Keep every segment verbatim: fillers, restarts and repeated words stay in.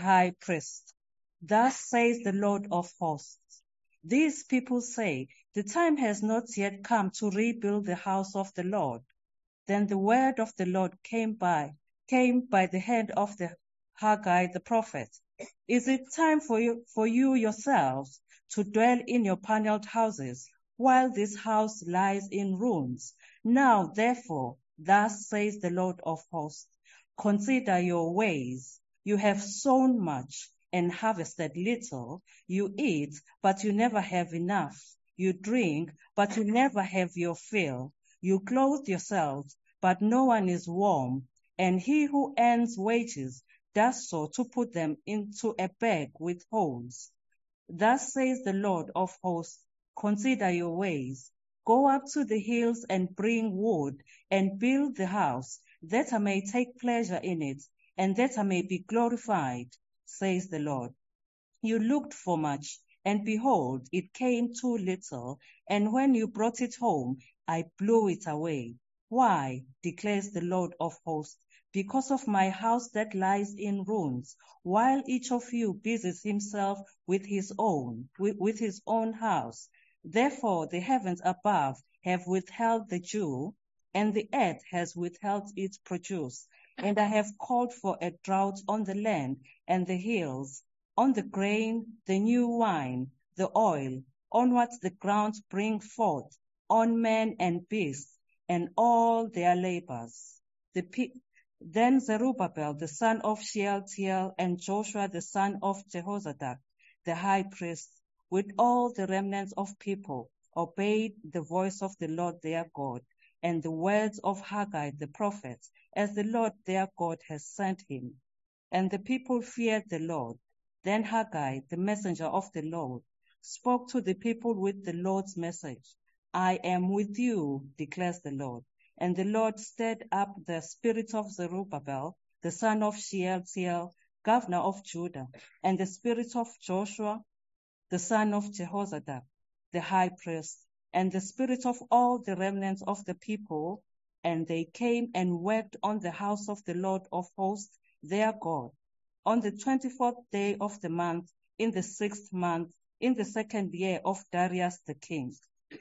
high priest. Thus says the Lord of hosts. These people say, the time has not yet come to rebuild the house of the Lord. Then the word of the Lord came by, came by the hand of the Haggai the prophet. Is it time for you, for you yourselves to dwell in your paneled houses, while this house lies in ruins? Now, therefore, thus says the Lord of hosts, consider your ways. You have sown much and harvested little. You eat, but you never have enough. You drink, but you never have your fill. You clothe yourselves, but no one is warm. And he who earns wages does so to put them into a bag with holes. Thus says the Lord of hosts, consider your ways. Go up to the hills and bring wood and build the house, that I may take pleasure in it, and that I may be glorified, says the Lord. You looked for much, and behold, it came too little, and when you brought it home, I blew it away. Why, declares the Lord of hosts, because of my house that lies in ruins, while each of you busies himself with his own, with, with his own house. Therefore the heavens above have withheld the dew, and the earth has withheld its produce. And I have called for a drought on the land and the hills, on the grain, the new wine, the oil, on what the ground brings forth, on men and beasts, and all their labors. The pe- Then Zerubbabel, the son of Shealtiel, and Joshua, the son of Jehozadak, the high priest, with all the remnants of people, obeyed the voice of the Lord their God, and the words of Haggai the prophet, as the Lord their God has sent him. And the people feared the Lord. Then Haggai, the messenger of the Lord, spoke to the people with the Lord's message. I am with you, declares the Lord. And the Lord stirred up the spirit of Zerubbabel, the son of Shealtiel, governor of Judah, and the spirit of Joshua, the son of Jehozadak, the high priest, and the spirit of all the remnants of the people, and they came and worked on the house of the Lord of hosts, their God, on the twenty-fourth day of the month, in the sixth month, in the second year of Darius the king.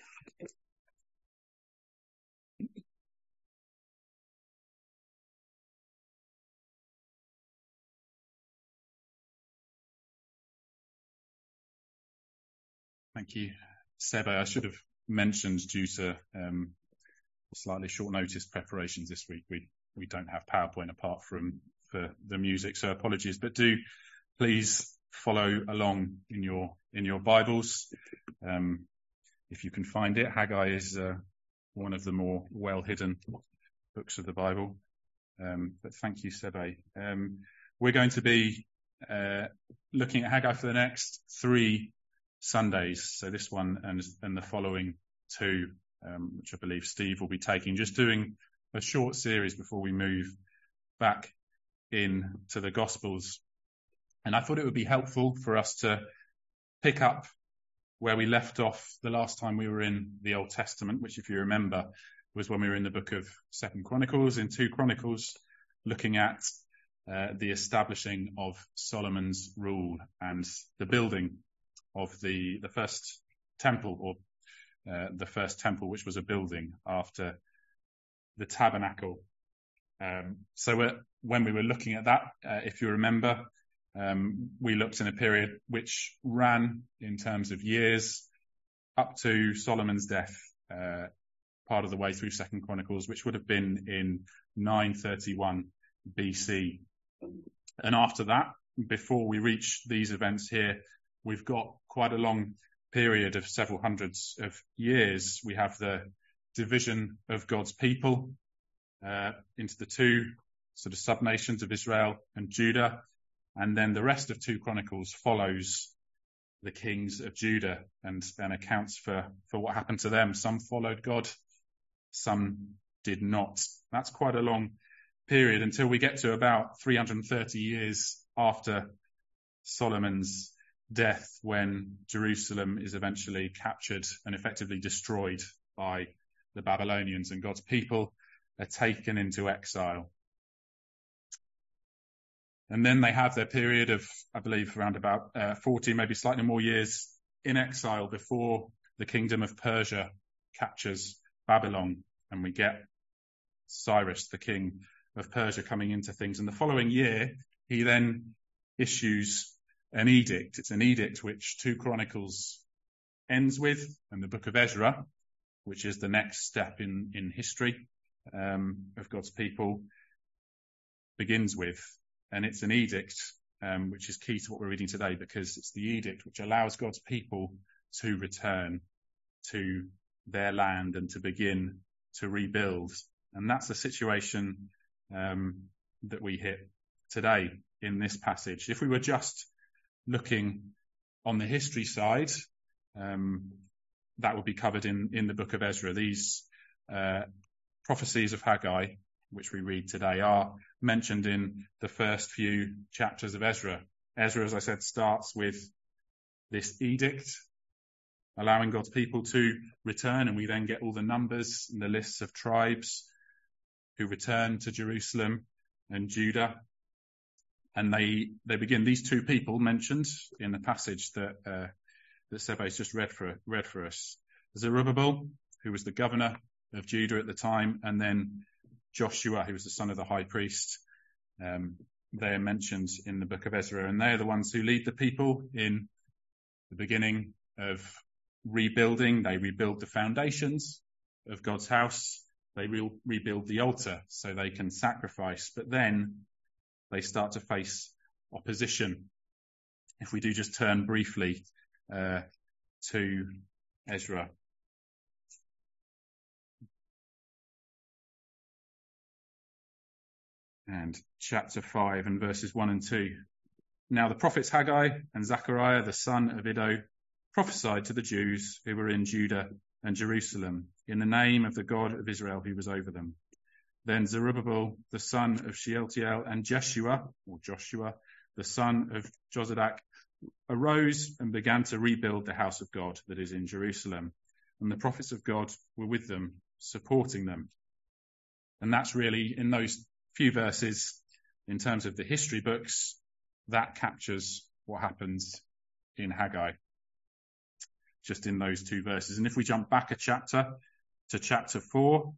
Thank you, Sebe. I should have mentioned, due to um, slightly short notice preparations this week, we, we don't have PowerPoint apart from for the music, so apologies. But do please follow along in your in your Bibles, um, if you can find it. Haggai is uh, one of the more well-hidden books of the Bible. Um, but thank you, Sebe. Um, we're going to be uh, looking at Haggai for the next three Sundays, so this one and, and the following two, um, which I believe Steve will be taking, just doing a short series before we move back in to the Gospels. And I thought it would be helpful for us to pick up where we left off the last time we were in the Old Testament, which, if you remember, was when we were in the book of Second Chronicles, in two Chronicles, looking at uh, the establishing of Solomon's rule and the building of the, the first temple, or uh, the first temple, which was a building after the tabernacle. Um, so we're, when we were looking at that, uh, if you remember, um, we looked in a period which ran in terms of years up to Solomon's death, uh, part of the way through Second Chronicles, which would have been in nine thirty-one B C. And after that, before we reach these events here, we've got quite a long period of several hundreds of years. We have the division of God's people uh, into the two sort of sub-nations of Israel and Judah. And then the rest of two Chronicles follows the kings of Judah and, and accounts for, for what happened to them. Some followed God, some did not. That's quite a long period until we get to about three hundred thirty years after Solomon's death, when Jerusalem is eventually captured and effectively destroyed by the Babylonians, and God's people are taken into exile. And then they have their period of, I believe, around about uh, forty, maybe slightly more years in exile before the kingdom of Persia captures Babylon, and we get Cyrus, the king of Persia, coming into things. And the following year, he then issues an edict. It's an edict which two Chronicles ends with, and the book of Ezra, which is the next step in, in history um, of God's people, begins with. And it's an edict um, which is key to what we're reading today, because it's the edict which allows God's people to return to their land and to begin to rebuild. And that's the situation um, that we hit today in this passage. If we were just looking on the history side, um, that would be covered in, in the book of Ezra. These uh, prophecies of Haggai, which we read today, are mentioned in the first few chapters of Ezra. Ezra, as I said, starts with this edict, allowing God's people to return, and we then get all the numbers and the lists of tribes who return to Jerusalem and Judah. And they, they begin, these two people mentioned in the passage that, uh, that Sebe's just read for, read for us. Zerubbabel, who was the governor of Judah at the time, and then Joshua, who was the son of the high priest. Um, they are mentioned in the book of Ezra, and they are the ones who lead the people in the beginning of rebuilding. They rebuild the foundations of God's house. They re- rebuild the altar so they can sacrifice, but then they start to face opposition. If we do just turn briefly uh, to Ezra. And chapter five and verses one and two. Now the prophets Haggai and Zechariah, the son of Iddo, prophesied to the Jews who were in Judah and Jerusalem in the name of the God of Israel who was over them. Then Zerubbabel, the son of Shealtiel, and Jeshua, or Joshua, the son of Jozadak, arose and began to rebuild the house of God that is in Jerusalem. And the prophets of God were with them, supporting them. And that's really, in those few verses, in terms of the history books, that captures what happens in Haggai, just in those two verses. And if we jump back a chapter to chapter four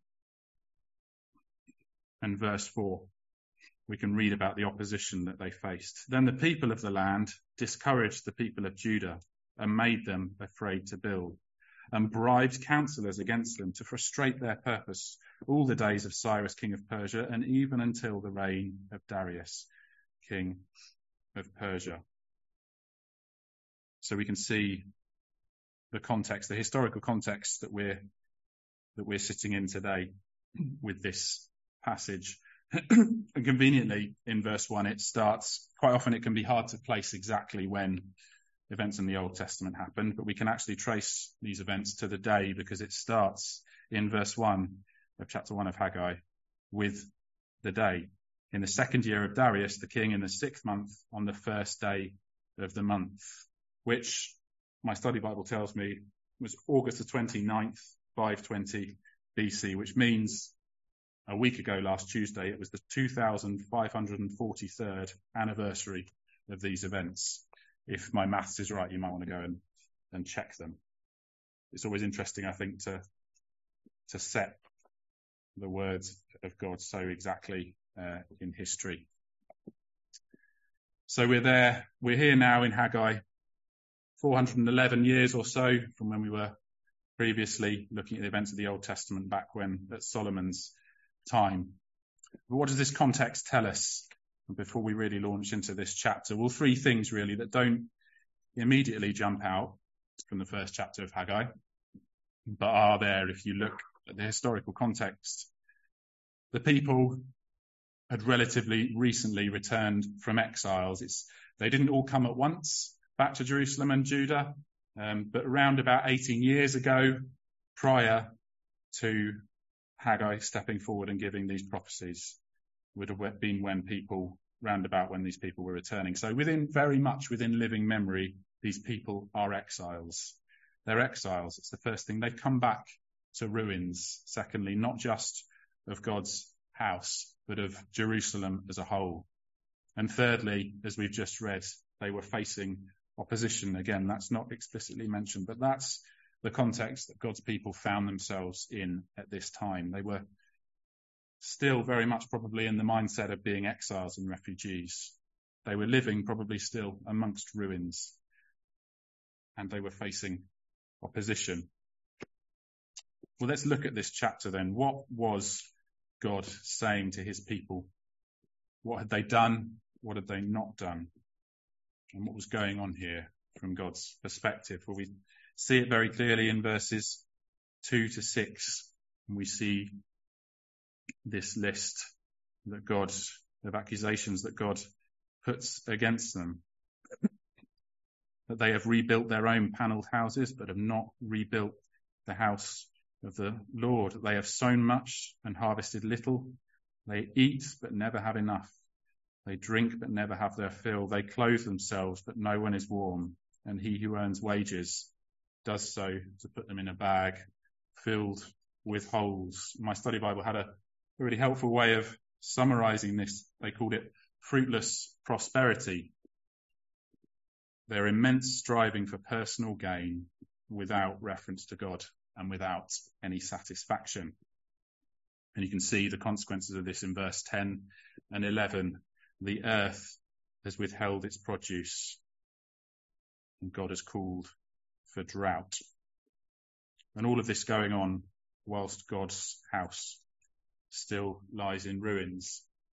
and verse four, we can read about the opposition that they faced. Then the people of the land discouraged the people of Judah and made them afraid to build, and bribed counselors against them to frustrate their purpose all the days of Cyrus, king of Persia, and even until the reign of Darius, king of Persia. So we can see the context, the historical context that we're that we're sitting in today with this passage. And conveniently, in verse one, it starts, quite often it can be hard to place exactly when events in the Old Testament happened, but we can actually trace these events to the day, because it starts in verse one of chapter one of Haggai with the day. In the second year of Darius, the king, in the sixth month, on the first day of the month, which my study Bible tells me was August the twenty-ninth, five twenty B C, which means a week ago last Tuesday, it was the two thousand five hundred forty-third anniversary of these events. If my maths is right, you might want to go and, and check them. It's always interesting, I think, to to set the words of God so exactly uh, in history. So we're there, we're here now in Haggai, four hundred eleven years or so from when we were previously looking at the events of the Old Testament back when, at Solomon's time. But what does this context tell us before we really launch into this chapter? Well, three things really that don't immediately jump out from the first chapter of Haggai, but are there if you look at the historical context. The people had relatively recently returned from exiles. It's, they didn't all come at once back to Jerusalem and Judah, um, but around about eighteen years ago, prior to Haggai stepping forward and giving these prophecies, would have been when people, round about when these people were returning. So within, very much within living memory, these people are exiles. They're exiles. It's the first thing. They've come back to ruins. Secondly, not just of God's house, but of Jerusalem as a whole. And thirdly, as we've just read, they were facing opposition. Again, that's not explicitly mentioned, but that's the context that God's people found themselves in at this time. They were still very much probably in the mindset of being exiles and refugees. They were living probably still amongst ruins, and they were facing opposition. Well, let's look at this chapter then. What was God saying to his people? What had they done? What had they not done? And what was going on here from God's perspective? Well, we see it very clearly in verses two to six. And we see this list that God, of accusations that God puts against them. That they have rebuilt their own panelled houses, but have not rebuilt the house of the Lord. They have sown much and harvested little. They eat, but never have enough. They drink, but never have their fill. They clothe themselves, but no one is warm. And he who earns wages does so to put them in a bag filled with holes. My study Bible had a really helpful way of summarizing this. They called it fruitless prosperity. Their immense striving for personal gain without reference to God and without any satisfaction. And you can see the consequences of this in verse ten and eleven. The earth has withheld its produce, and God has called for drought. And all of this going on whilst God's house still lies in ruins.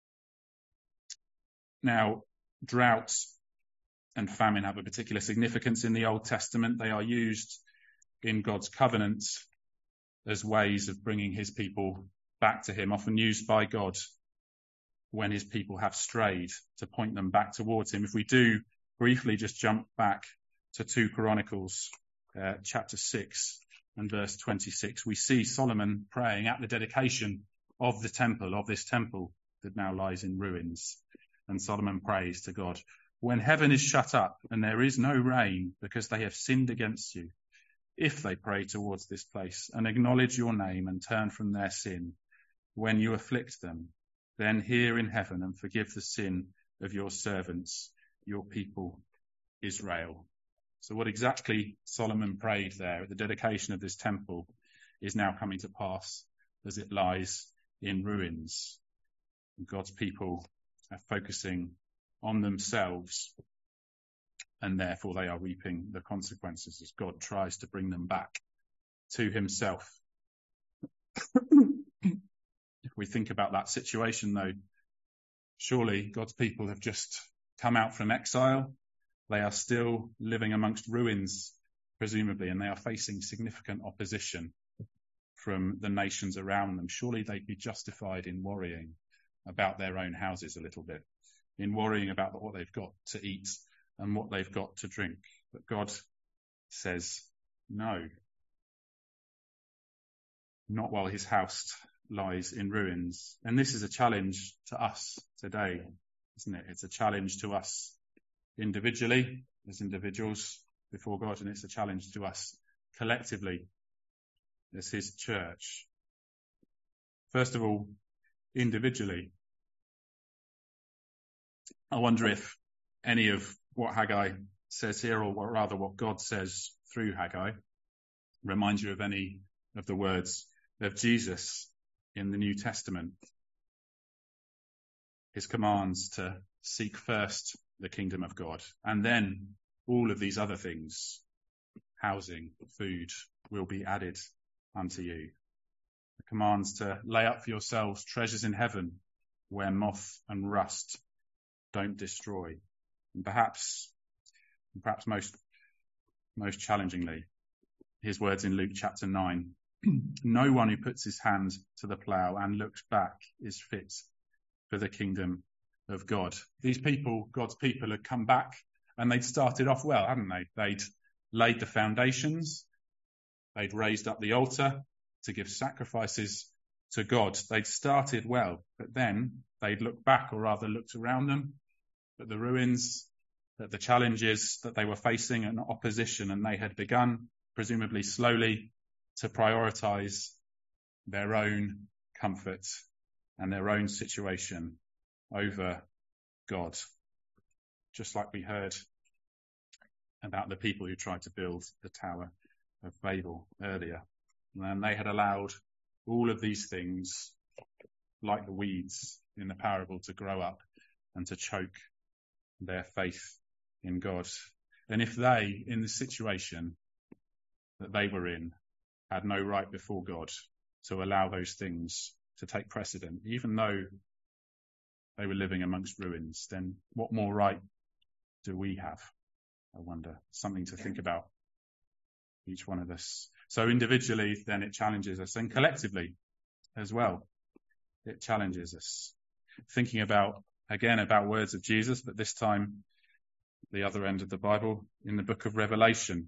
Now, drought and famine have a particular significance in the Old Testament. They are used in God's covenant as ways of bringing his people back to him, often used by God when his people have strayed, to point them back towards him. If we do briefly just jump back to two Chronicles uh, chapter six and verse twenty-six, we see Solomon praying at the dedication of the temple, of this temple that now lies in ruins. And Solomon prays to God, when heaven is shut up and there is no rain because they have sinned against you, if they pray towards this place and acknowledge your name and turn from their sin, when you afflict them, then hear in heaven and forgive the sin of your servants, your people, Israel. So what exactly Solomon prayed there at the dedication of this temple is now coming to pass as it lies in ruins. And God's people are focusing on themselves, and therefore they are reaping the consequences as God tries to bring them back to himself. If we think about that situation, though, surely God's people have just come out from exile. They are still living amongst ruins, presumably, and they are facing significant opposition from the nations around them. Surely they'd be justified in worrying about their own houses a little bit, in worrying about what they've got to eat and what they've got to drink. But God says, no, not while his house lies in ruins. And this is a challenge to us today, isn't it? It's a challenge to us individually, as individuals before God, and it's a challenge to us collectively as his church. First of all, individually, I wonder if any of what Haggai says here, or rather what God says through Haggai, reminds you of any of the words of Jesus in the New Testament. His commands to seek first the kingdom of God, and then all of these other things, housing, food, will be added unto you. The commands to lay up for yourselves treasures in heaven, where moth and rust don't destroy. And perhaps, perhaps most, most challengingly, his words in Luke chapter nine. No one who puts his hand to the plough and looks back is fit for the kingdom of God. These people, God's people, had come back and they'd started off well, hadn't they? They'd laid the foundations. They'd raised up the altar to give sacrifices to God. They'd started well, but then they'd looked back, or rather looked around them at the ruins, at the challenges that they were facing and opposition, and they had begun, presumably slowly, to prioritize their own comfort and their own situation over God. Just like we heard about the people who tried to build the Tower of Babel earlier. And they had allowed all of these things, like the weeds in the parable, to grow up and to choke their faith in God. And if they, in the situation that they were in, had no right before God to allow those things to take precedent, even though they were living amongst ruins, then what more right do we have? I wonder. Something to think about, each one of us. So individually, then it challenges us, and collectively as well, it challenges us. Thinking about, again, about words of Jesus, but this time the other end of the Bible, in the book of Revelation.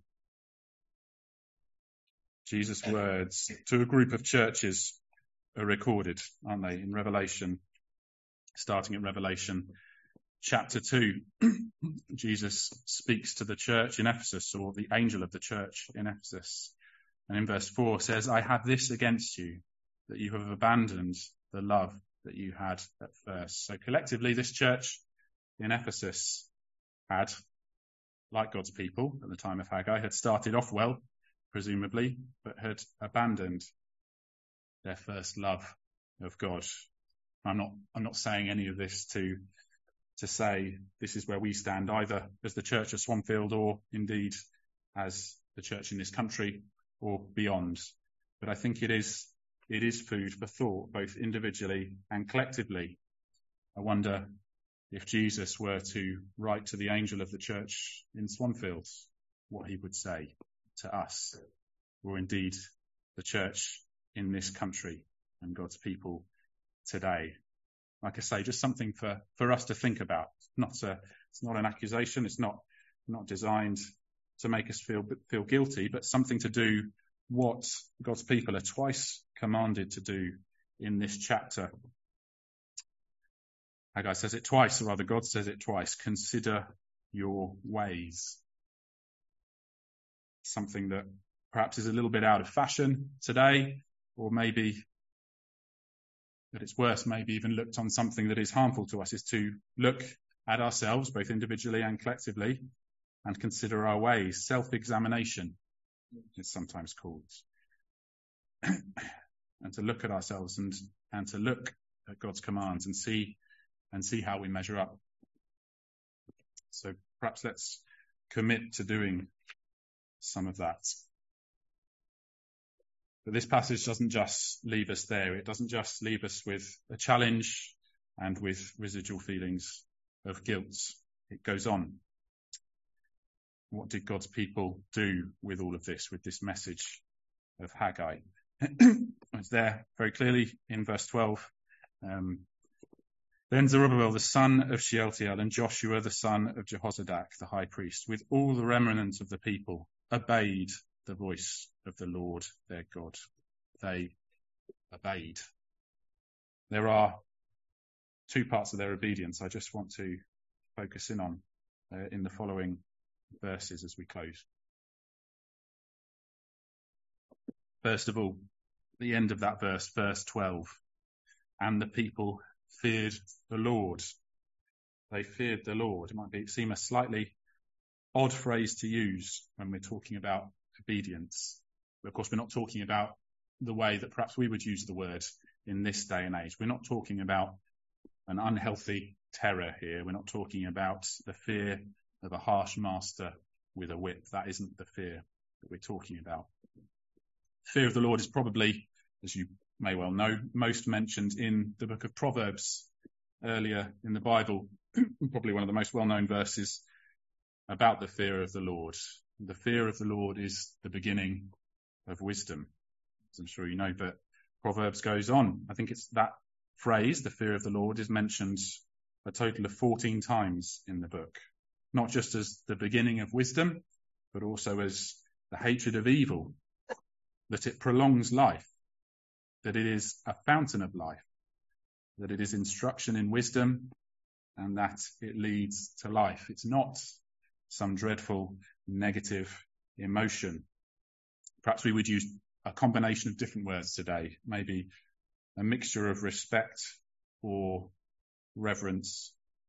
Jesus' words to a group of churches are recorded, aren't they, in Revelation, starting at Revelation chapter two. Jesus speaks to the church in Ephesus, or the angel of the church in Ephesus. And in verse four says, I have this against you, that you have abandoned the love that you had at first. So collectively, this church in Ephesus had, like God's people at the time of Haggai, had started off well, presumably, but had abandoned their first love of God. I'm not, I'm not saying any of this to, to say this is where we stand, either as the church of Swanfield or indeed as the church in this country or beyond. But I think it is, it is food for thought, both individually and collectively. I wonder if Jesus were to write to the angel of the church in Swanfield, what he would say to us, or indeed the church in this country and God's people today. Like I say, just something for, for us to think about. Not a, it's not an accusation. It's not, not designed to make us feel, feel guilty, but something to do what God's people are twice commanded to do in this chapter. Haggai says it twice, or rather God says it twice. Consider your ways. Something that perhaps is a little bit out of fashion today, or maybe that it's worse, maybe even looked on something that is harmful to us, is to look at ourselves, both individually and collectively, and consider our ways. Self-examination, it's sometimes called. And to look at ourselves and, and to look at God's commands and see, and see how we measure up. So perhaps let's commit to doing some of that. But this passage doesn't just leave us there. It doesn't just leave us with a challenge and with residual feelings of guilt. It goes on. What did God's people do with all of this, with this message of Haggai? It's there very clearly in verse twelve. Um, Then Zerubbabel, the son of Shealtiel, and Joshua, the son of Jehozadak, the high priest, with all the remnant of the people, obeyed the voice of the Lord their God. They obeyed. There are two parts of their obedience I just want to focus in on uh, in the following verses as we close. First of all, the end of that verse, verse twelve. And the people feared the Lord. They feared the Lord. It might be, seem a slightly odd phrase to use when we're talking about obedience. But of course, we're not talking about the way that perhaps we would use the word in this day and age. We're not talking about an unhealthy terror here. We're not talking about the fear of a harsh master with a whip. That isn't the fear that we're talking about. Fear of the Lord is probably, as you may well know, most mentioned in the book of Proverbs earlier in the Bible. Probably one of the most well-known verses about the fear of the Lord. The fear of the Lord is the beginning of wisdom, as I'm sure you know, but Proverbs goes on. I think it's that phrase, the fear of the Lord, is mentioned a total of fourteen times in the book, not just as the beginning of wisdom, but also as the hatred of evil, that it prolongs life, that it is a fountain of life, that it is instruction in wisdom, and that it leads to life. It's not some dreadful negative emotion. Perhaps we would use a combination of different words today, maybe a mixture of respect or reverence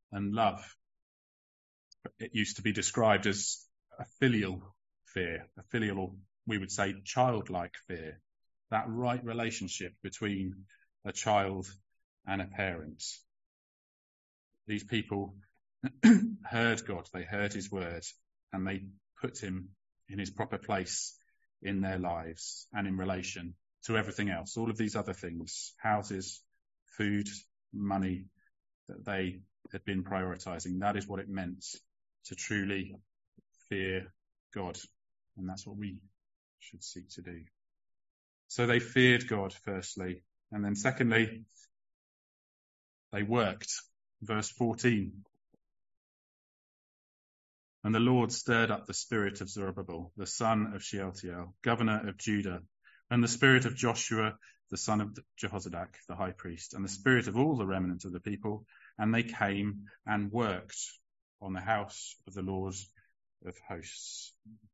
and love. It used to be described as a filial fear, a filial, or we would say childlike fear, that right relationship between a child and a parent. These people heard God, they heard his word, and they put him in his proper place in their lives and in relation to everything else, all of these other things, houses, food, money, that they had been prioritizing. That is what it meant to truly fear God. And that's what we should seek to do. So they feared God, firstly. And then secondly, they worked. Verse fourteen. And the Lord stirred up the spirit of Zerubbabel, the son of Shealtiel, governor of Judah, and the spirit of Joshua, the son of Jehozadak, the high priest, and the spirit of all the remnant of the people. And they came and worked on the house of the Lord of hosts.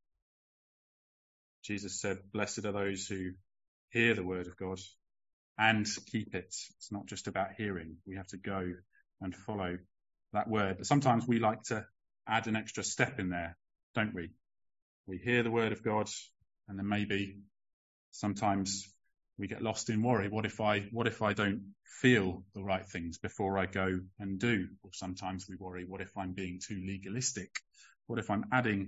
Jesus said, blessed are those who hear the word of God and keep it. It's not just about hearing. We have to go and follow that word. But sometimes we like to add an extra step in there, don't we? We hear the word of God, and then maybe sometimes we get lost in worry. What if I, what if I don't feel the right things before I go and do? Or sometimes we worry, what if I'm being too legalistic? What if I'm adding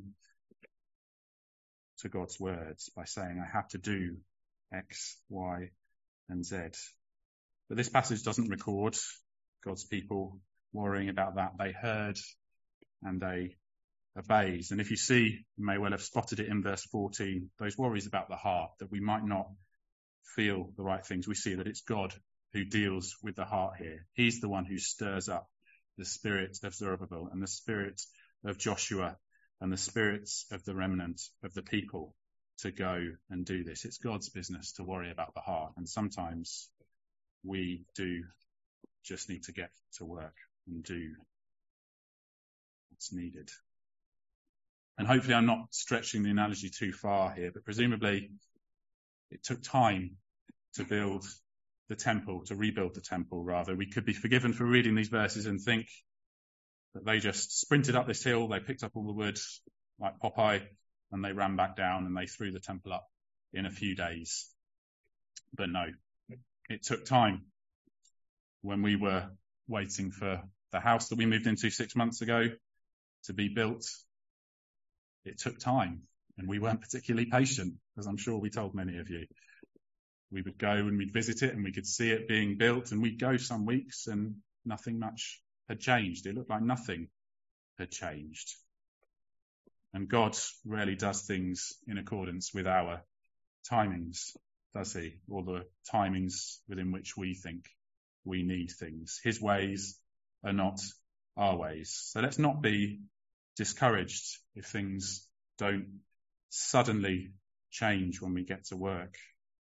to God's words by saying I have to do X, Y, and Z? But this passage doesn't record God's people worrying about that. They heard and they obeyed. And if you see, you may well have spotted it in verse fourteen, those worries about the heart, that we might not feel the right things. We see that it's God who deals with the heart here. He's the one who stirs up the spirit of Zerubbabel and the spirit of Joshua and the spirits of the remnant of the people to go and do this. It's God's business to worry about the heart. And sometimes we do just need to get to work and do what's needed. And hopefully I'm not stretching the analogy too far here, but presumably it took time to build the temple, to rebuild the temple rather. We could be forgiven for reading these verses and think that they just sprinted up this hill, they picked up all the wood like Popeye, and they ran back down and they threw the temple up in a few days. But no, it took time. When we were waiting for the house that we moved into six months ago to be built, it took time, and we weren't particularly patient, as I'm sure we told many of you. We would go and we'd visit it and we could see it being built, and we'd go some weeks and nothing much had changed. It looked like nothing had changed. And God rarely does things in accordance with our timings, does he? Or the timings within which we think we need things. His ways are not our ways. So let's not be discouraged if things don't suddenly change when we get to work.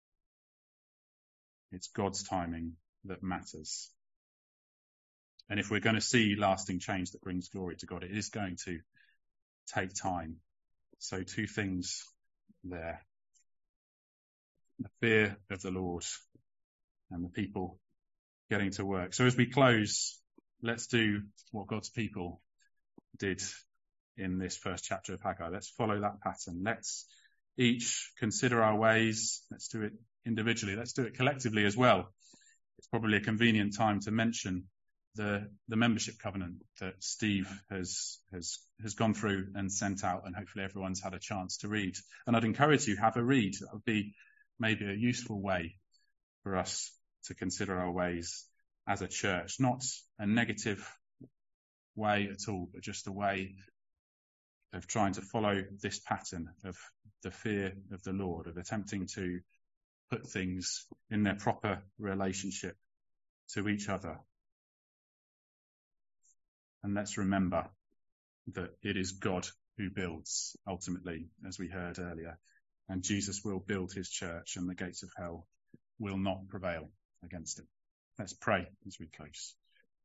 It's God's timing that matters. And if we're going to see lasting change that brings glory to God, it is going to take time. So two things there. The fear of the Lord and the people getting to work. So as we close, let's do what God's people did in this first chapter of Haggai. Let's follow that pattern. Let's each consider our ways. Let's do it individually. Let's do it collectively as well. It's probably a convenient time to mention the, the membership covenant that Steve has, has, has gone through and sent out, and hopefully everyone's had a chance to read. And I'd encourage you, have a read. That would be maybe a useful way for us to consider our ways as a church. Not a negative way at all, but just a way of trying to follow this pattern of the fear of the Lord, of attempting to put things in their proper relationship to each other. And let's remember that it is God who builds, ultimately, as we heard earlier. And Jesus will build his church, and the gates of hell will not prevail against it. Let's pray as we close.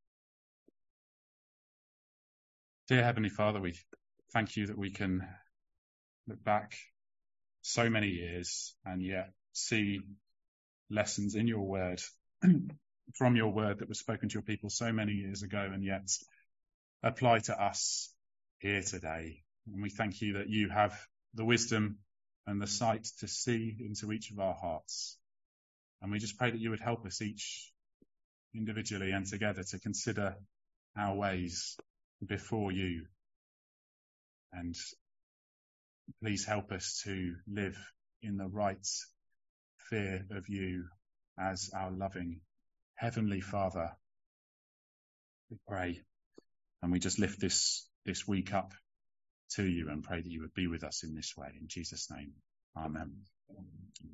Dear Heavenly Father, we thank you that we can look back so many years and yet see lessons in your word, from your word that was spoken to your people so many years ago, and yet apply to us here today. And we thank you that you have the wisdom and the sight to see into each of our hearts. And we just pray that you would help us each individually and together to consider our ways before you. And please help us to live in the right fear of you as our loving Heavenly Father. We pray, and we just lift this, this week up to you and pray that you would be with us in this way. In Jesus' name, amen.